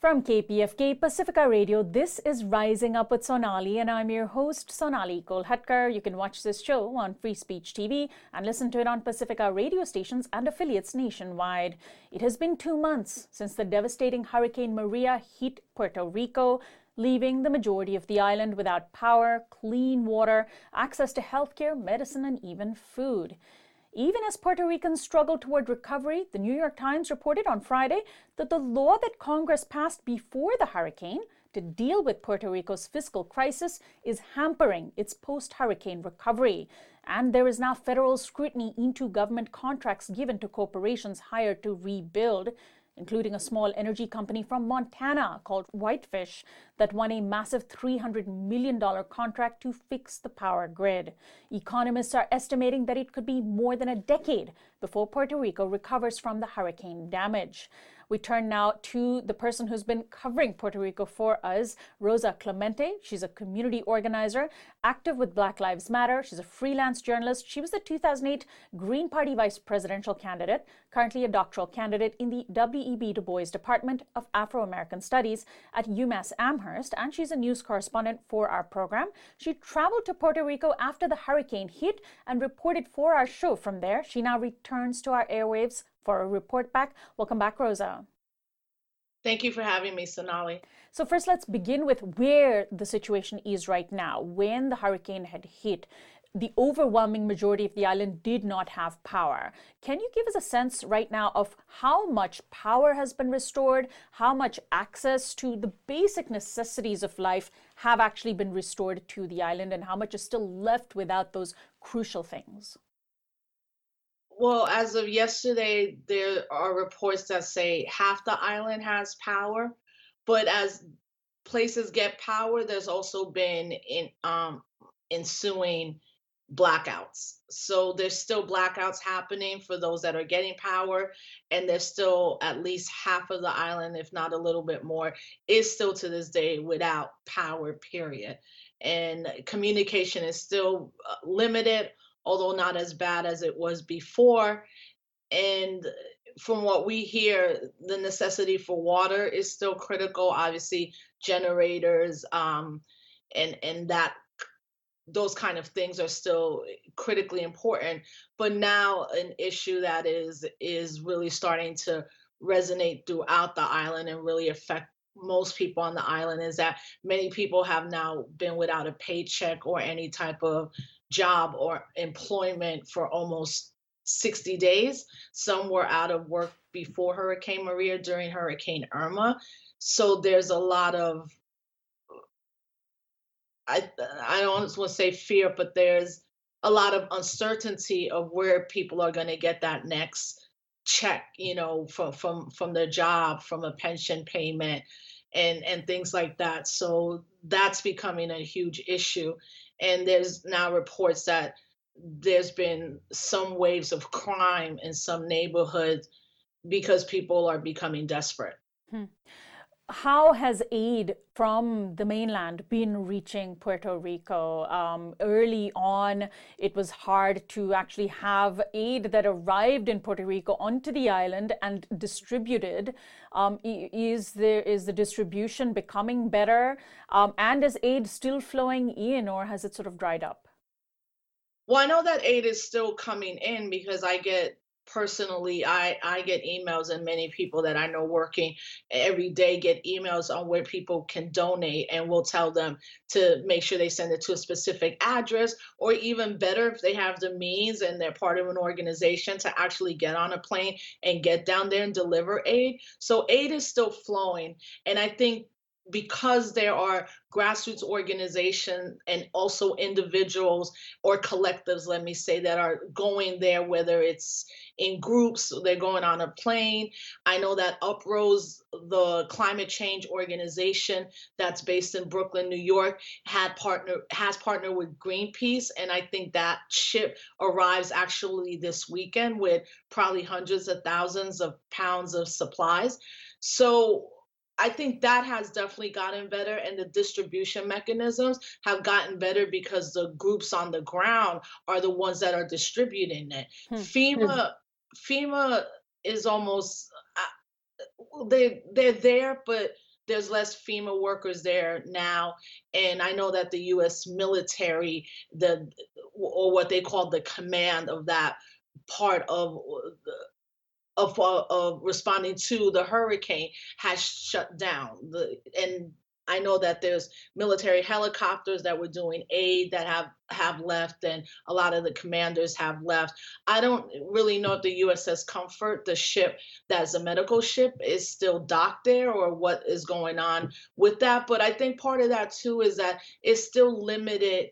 From KPFK Pacifica Radio, this is Rising Up with Sonali, and I'm your host, Sonali Kolhatkar. You can watch this show on Free Speech TV and listen to it on Pacifica radio stations and affiliates nationwide. It has been 2 months since the devastating Hurricane Maria hit Puerto Rico, leaving the majority of the island without power, clean water, access to healthcare, medicine, and even food. Even as Puerto Ricans struggle toward recovery, the New York Times reported on Friday that the law that Congress passed before the hurricane to deal with Puerto Rico's fiscal crisis is hampering its post-hurricane recovery. And there is now federal scrutiny into government contracts given to corporations hired to rebuild, including a small energy company from Montana called Whitefish that won a massive $300 million contract to fix the power grid. Economists are estimating that it could be more than a decade before Puerto Rico recovers from the hurricane damage. We turn now to the person who's been covering Puerto Rico for us, Rosa Clemente. She's a community organizer, active with Black Lives Matter. She's a freelance journalist. She was the 2008 Green Party vice presidential candidate, currently a doctoral candidate in the W.E.B. Du Bois Department of Afro-American Studies at UMass Amherst, and she's a news correspondent for our program. She traveled to Puerto Rico after the hurricane hit and reported for our show from there. She now returns to our airwaves for a report back. Welcome back, Rosa. Thank you for having me, Sonali. So first, let's begin with where the situation is right now. When the hurricane had hit, the overwhelming majority of the island did not have power. Can you give us a sense right now of how much power has been restored, how much access to the basic necessities of life have actually been restored to the island, and how much is still left without those crucial things? Well, as of yesterday, there are reports that say half the island has power, but as places get power, there's also been ensuing blackouts. So there's still blackouts happening for those that are getting power, and there's still at least half of the island, if not a little bit more, is still to this day without power, period. And communication is still limited, although not as bad as it was before. And from what we hear, the necessity for water is still critical. Obviously, generators and that those kind of things are still critically important. But now an issue that is really starting to resonate throughout the island and really affect most people on the island is that many people have now been without a paycheck or any type of job or employment for almost 60 days. Some were out of work before Hurricane Maria, during Hurricane Irma. So there's a lot of, I don't want to say fear, but there's a lot of uncertainty of where people are going to get that next check, from their job, from a pension payment, and things like that. So that's becoming a huge issue. And there's now reports that there's been some waves of crime in some neighborhoods because people are becoming desperate. How has aid from the mainland been reaching Puerto Rico? Early on, it was hard to actually have aid that arrived in Puerto Rico onto the island and distributed. Is the distribution becoming better? And is aid still flowing in, or has it sort of dried up? Well, I know that aid is still coming in because I get emails, and many people that I know working every day get emails on where people can donate, and we'll tell them to make sure they send it to a specific address, or even better, if they have the means and they're part of an organization, to actually get on a plane and get down there and deliver aid. So aid is still flowing. And I think because there are grassroots organizations and also individuals or collectives, let me say, that are going there, whether it's in groups, they're going on a plane. I know that Uprose, the climate change organization that's based in Brooklyn, New York, has partnered with Greenpeace. And I think that ship arrives actually this weekend with probably hundreds of thousands of pounds of supplies. So I think that has definitely gotten better, and the distribution mechanisms have gotten better because the groups on the ground are the ones that are distributing it. FEMA is almost they're there, but there's less FEMA workers there now, and I know that the U.S. military, or what they call the command of that part of responding to the hurricane has shut down. And I know that there's military helicopters that were doing aid that have left, and a lot of the commanders have left. I don't really know if the USS Comfort, the ship that's a medical ship, is still docked there or what is going on with that. But I think part of that too is that it's still limited,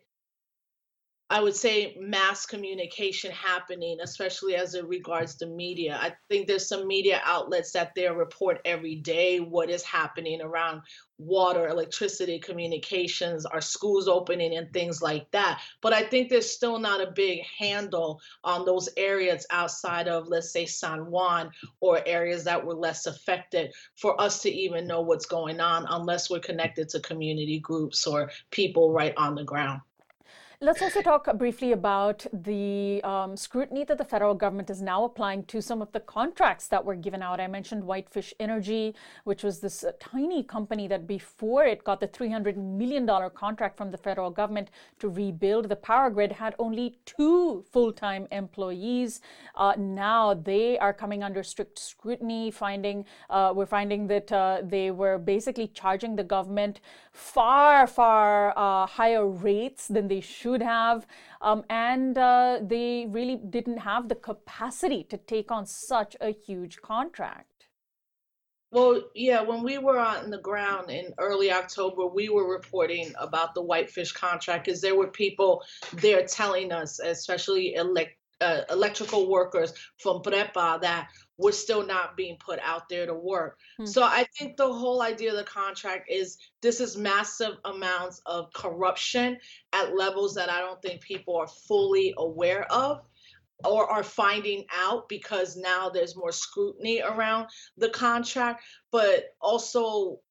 I would say, mass communication happening, especially as it regards the media. I think there's some media outlets that they report every day what is happening around water, electricity, communications, our schools opening, and things like that. But I think there's still not a big handle on those areas outside of, let's say, San Juan, or areas that were less affected, for us to even know what's going on unless we're connected to community groups or people right on the ground. Let's also talk briefly about the scrutiny that the federal government is now applying to some of the contracts that were given out. I mentioned Whitefish Energy, which was this tiny company that before it got the $300 million contract from the federal government to rebuild the power grid had only 2 full-time employees. Now they are coming under strict scrutiny, we're finding that they were basically charging the government far higher rates than they should have, and they really didn't have the capacity to take on such a huge contract. Well, yeah, when we were on the ground in early October, we were reporting about the Whitefish contract because there were people there telling us, especially electrical workers from Prepa, that were still not being put out there to work. So I think the whole idea of the contract is this is massive amounts of corruption at levels that I don't think people are fully aware of or are finding out, because now there's more scrutiny around the contract. But also,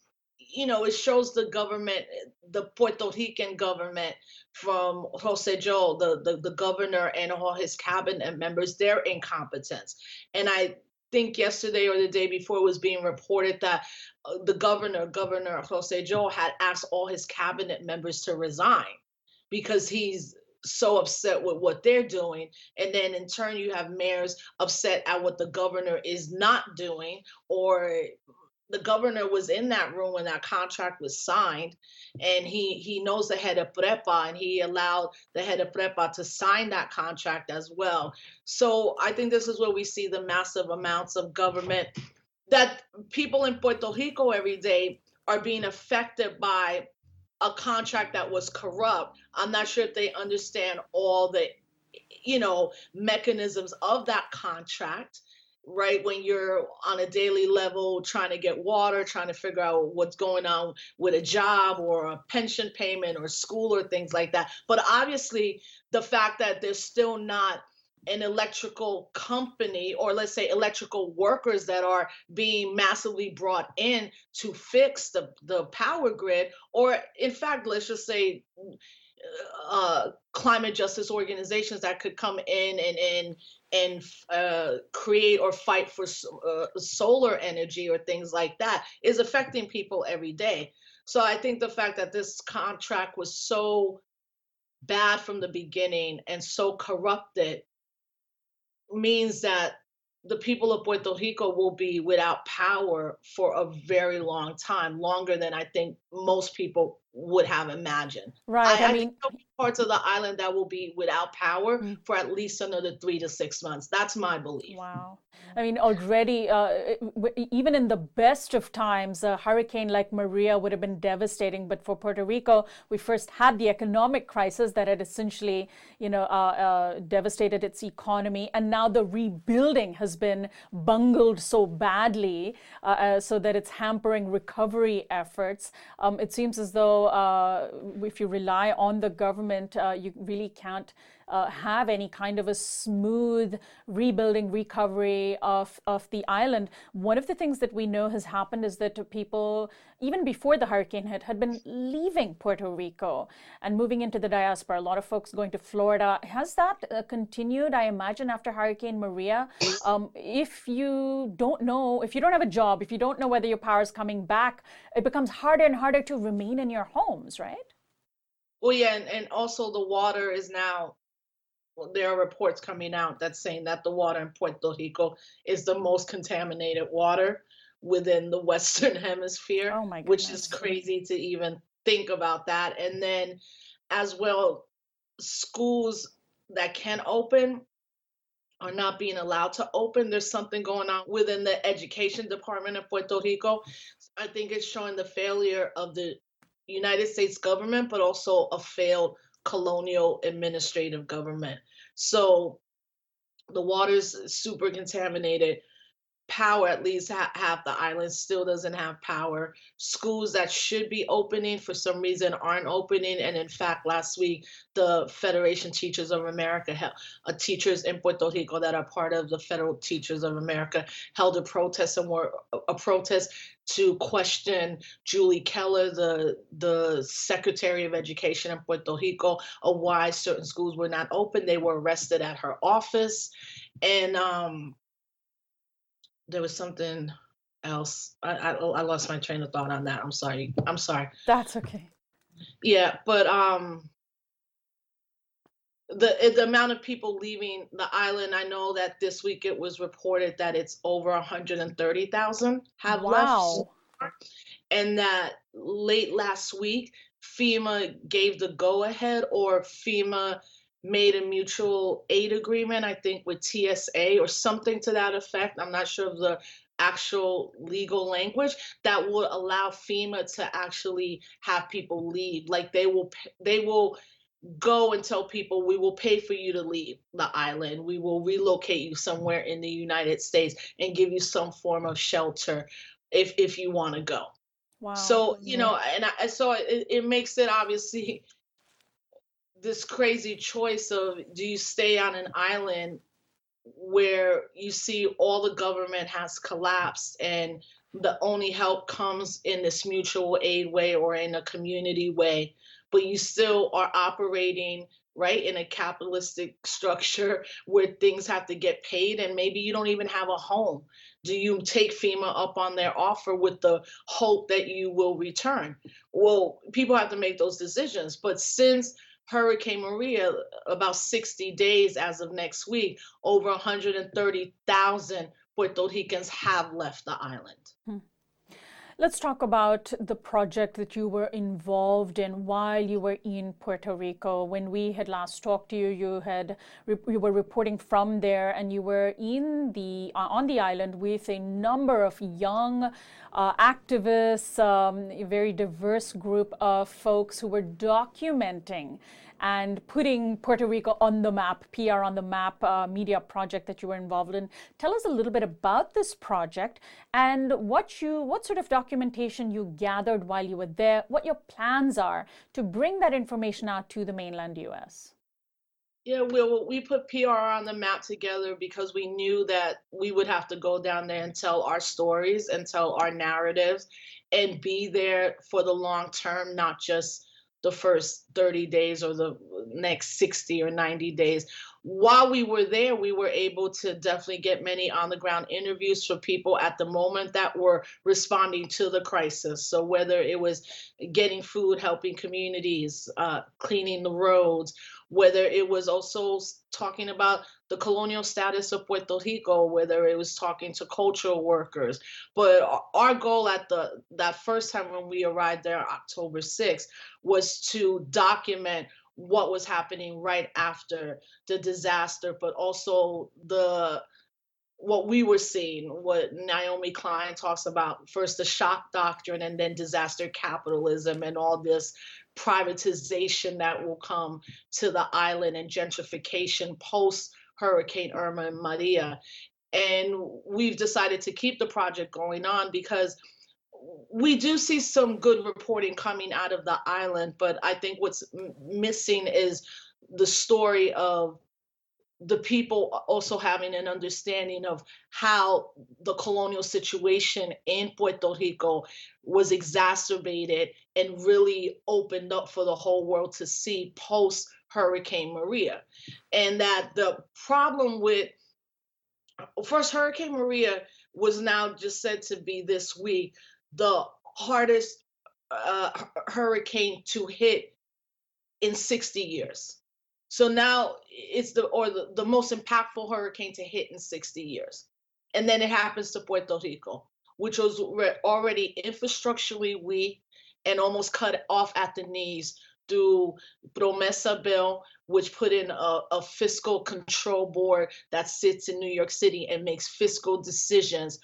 it shows the government, the Puerto Rican government, from Jose Joel, the governor, and all his cabinet members, their incompetence. And I think yesterday or the day before it was being reported that the Governor Jose Joel, had asked all his cabinet members to resign because he's so upset with what they're doing. And then in turn, you have mayors upset at what the governor is not doing, or the governor was in that room when that contract was signed, and he knows the head of Prepa, and he allowed the head of Prepa to sign that contract as well. So I think this is where we see the massive amounts of government, that people in Puerto Rico every day are being affected by a contract that was corrupt. I'm not sure if they understand all the mechanisms of that contract, right? When you're on a daily level trying to get water, trying to figure out what's going on with a job or a pension payment or school or things like that. But obviously, the fact that there's still not an electrical company, or let's say electrical workers, that are being massively brought in to fix the power grid, or in fact, let's just say climate justice organizations that could come in and create or fight for solar energy or things like that, is affecting people every day. So I think the fact that this contract was so bad from the beginning and so corrupted means that the people of Puerto Rico will be without power for a very long time, longer than I think most people would have imagined. Right. I think there'll be parts of the island that will be without power for at least another 3 to 6 months. That's my belief. Wow. I mean, already, even in the best of times, a hurricane like Maria would have been devastating. But for Puerto Rico, we first had the economic crisis that had essentially, devastated its economy. And now the rebuilding has been bungled so badly so that it's hampering recovery efforts. It seems as though if you rely on the government, you really can't have any kind of a smooth rebuilding, recovery of the island. One of the things that we know has happened is that people, even before the hurricane hit, had been leaving Puerto Rico and moving into the diaspora. A lot of folks going to Florida. Has that continued? I imagine after Hurricane Maria, if you don't know, if you don't have a job, if you don't know whether your power is coming back, it becomes harder and harder to remain in your homes, right? Well, yeah, and also the water is now, well, there are reports coming out that's saying that the water in Puerto Rico is the most contaminated water within the Western Hemisphere, Oh my which is goodness. crazy to even think about that. And then, as well, schools that can open are not being allowed to open. There's something going on within the education department of Puerto Rico. I think it's showing the failure of the United States government, but also a failed colonial administrative government. So the water's super contaminated. Power, at least half the island still doesn't have power. Schools that should be opening for some reason aren't opening. And in fact, last week, the Federation Teachers of America held, teachers in Puerto Rico that are part of the Federal Teachers of America held a protest, and were a protest to question Julie Keller, the Secretary of Education in Puerto Rico, of why certain schools were not open. They were arrested at her office. And there was something else. I lost my train of thought on that. I'm sorry. I'm sorry. That's okay. Yeah, but the amount of people leaving the island, I know that this week it was reported that it's over 130,000 have left, Wow. and that late last week FEMA gave the go ahead, or FEMA made a mutual aid agreement, I think with TSA or something to that effect. I'm not sure of the actual legal language that would allow FEMA to actually have people leave. Like they will go and tell people, we will pay for you to leave the island. We will relocate you somewhere in the United States and give you some form of shelter if you want to go. Wow. So, so it makes it obviously this crazy choice of, do you stay on an island where you see all the government has collapsed and the only help comes in this mutual aid way or in a community way, but you still are operating right in a capitalistic structure where things have to get paid, and maybe you don't even have a home. Do you take FEMA up on their offer with the hope that you will return? Well, people have to make those decisions. But since Hurricane Maria, about 60 days as of next week, over 130,000 Puerto Ricans have left the island. Let's talk about the project that you were involved in while you were in Puerto Rico. When we had last talked to you, you were reporting from there, and you were in on the island with a number of young activists, a very diverse group of folks who were documenting and putting Puerto Rico on the map, PR on the map media project that you were involved in. Tell us a little bit about this project and what sort of documentation you gathered while you were there, what your plans are to bring that information out to the mainland US. Yeah, we put PR on the map together because we knew that we would have to go down there and tell our stories and tell our narratives and be there for the long term, not just the first 30 days or the next 60 or 90 days. While we were there, we were able to definitely get many on the ground interviews for people at the moment that were responding to the crisis. So whether it was getting food, helping communities, cleaning the roads, whether it was also talking about the colonial status of Puerto Rico, whether it was talking to cultural workers. But our goal at that first time when we arrived there, October 6th, was to document what was happening right after the disaster, but also what we were seeing, what Naomi Klein talks about, first the shock doctrine and then disaster capitalism and all this privatization that will come to the island and gentrification post Hurricane Irma and Maria. And we've decided to keep the project going on because we do see some good reporting coming out of the island, but I think what's missing is the story of the people also having an understanding of how the colonial situation in Puerto Rico was exacerbated and really opened up for the whole world to see post Hurricane Maria. And that the problem with first Hurricane Maria was now just said to be this week the hardest hurricane to hit in 60 years. So now it's the most impactful hurricane to hit in 60 years. And then it happens to Puerto Rico, which was already infrastructurally weak and almost cut off at the knees through Promesa bill, which put in a fiscal control board that sits in New York City and makes fiscal decisions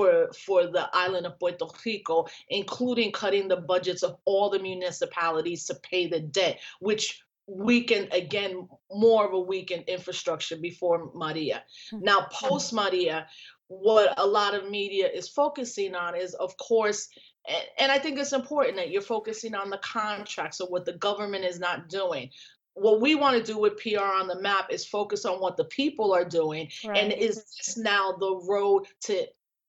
for the island of Puerto Rico, including cutting the budgets of all the municipalities to pay the debt, which weakened again more of a weakened infrastructure before Maria. Now, post Maria, what a lot of media is focusing on is, of course, and I think it's important that you're focusing on the contracts or what the government is not doing. What we want to do with PR on the Map is focus on what the people are doing. Right. And is this now the road to,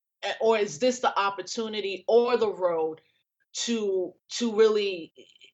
or is this the opportunity or the road to really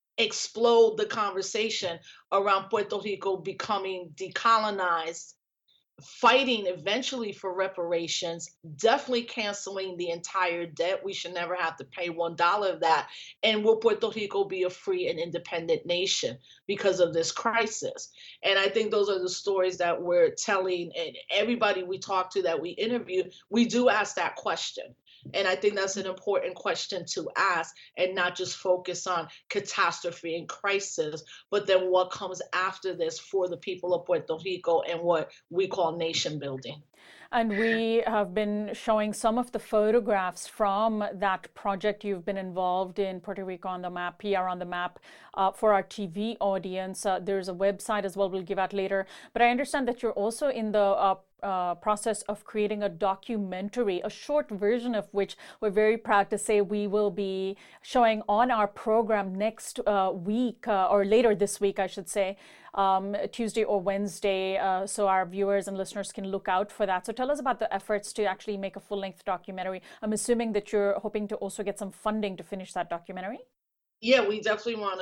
explode the conversation around Puerto Rico becoming decolonized, fighting eventually for reparations, definitely canceling the entire debt. We should never have to pay $1 of that. And will Puerto Rico be a free and independent nation because of this crisis? And I think those are the stories that we're telling, and everybody we talk to that we interview, we do ask that question. And I think that's an important question to ask, and not just focus on catastrophe and crisis, but then what comes after this for the people of Puerto Rico and what we call nation building. And we have been showing some of the photographs from that project you've been involved in, Puerto Rico on the Map, PR on the Map, for our TV audience. There's a website as well we'll give out later. But I understand that you're also in the process of creating a documentary, a short version of which we're very proud to say we will be showing on our program next week, or later this week, I should say, Tuesday or Wednesday, so our viewers and listeners can look out for that. So tell us about the efforts to actually make a full-length documentary. I'm assuming that you're hoping to also get some funding to finish that documentary. Yeah, we definitely want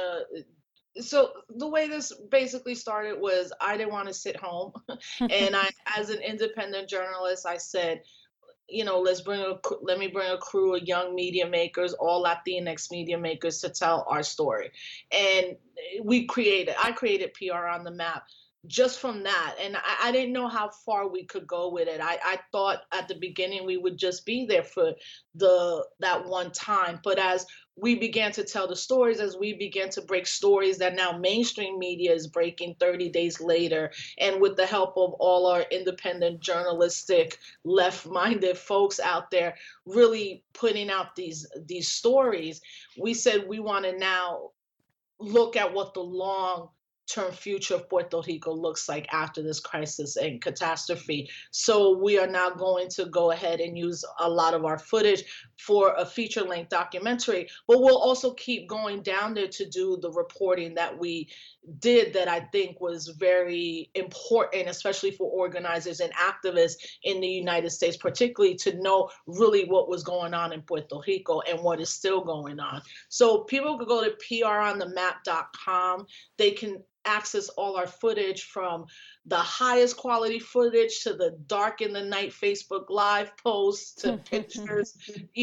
to. So the way this basically started was I didn't want to sit home, and I, as an independent journalist, I said, let me bring a crew of young media makers, all Latinx media makers, to tell our story. And I created PR on the Map just from that. And I didn't know how far we could go with it. I thought at the beginning we would just be there for that one time. But as we began to tell the stories, as we began to break stories that now mainstream media is breaking 30 days later, and with the help of all our independent journalistic left-minded folks out there really putting out these stories, we said we want to now look at what the long-term future of Puerto Rico looks like after this crisis and catastrophe. So we are now going to go ahead and use a lot of our footage for a feature-length documentary, but we'll also keep going down there to do the reporting that we did that I think was very important, especially for organizers and activists in the United States, particularly to know really what was going on in Puerto Rico and what is still going on. So people could go to pronthemap.com. They can access all our footage, from the highest quality footage to the dark in the night Facebook Live posts to pictures,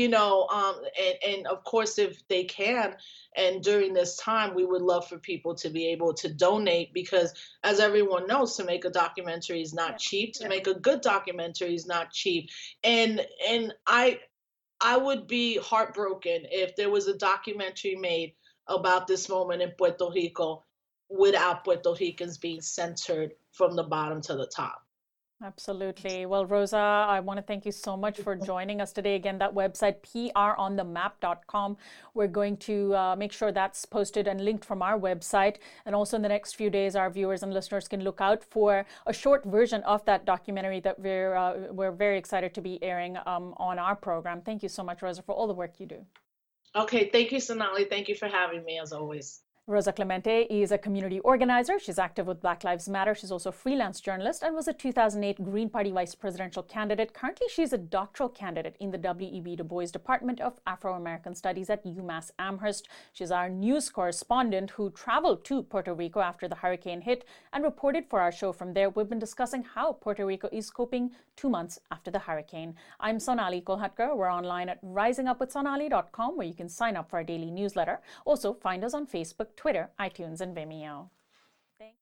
and of course, if they can, and during this time, we would love for people to be able to donate, because as everyone knows, to make a documentary is not cheap. To make a good documentary is not cheap. And I would be heartbroken if there was a documentary made about this moment in Puerto Rico without Puerto Ricans being centered from the bottom to the top. Absolutely. Well, Rosa, I want to thank you so much for joining us today. Again, that website, pronthemap.com. We're going to make sure that's posted and linked from our website. And also in the next few days, our viewers and listeners can look out for a short version of that documentary that we're very excited to be airing on our program. Thank you so much, Rosa, for all the work you do. Okay. Thank you, Sonali. Thank you for having me, as always. Rosa Clemente is a community organizer. She's active with Black Lives Matter. She's also a freelance journalist and was a 2008 Green Party vice presidential candidate. Currently, she's a doctoral candidate in the W.E.B. Du Bois Department of Afro-American Studies at UMass Amherst. She's our news correspondent who traveled to Puerto Rico after the hurricane hit and reported for our show from there. We've been discussing how Puerto Rico is coping 2 months after the hurricane. I'm Sonali Kolhatkar. We're online at risingupwithsonali.com, where you can sign up for our daily newsletter. Also, find us on Facebook, Twitter, iTunes, and Vimeo.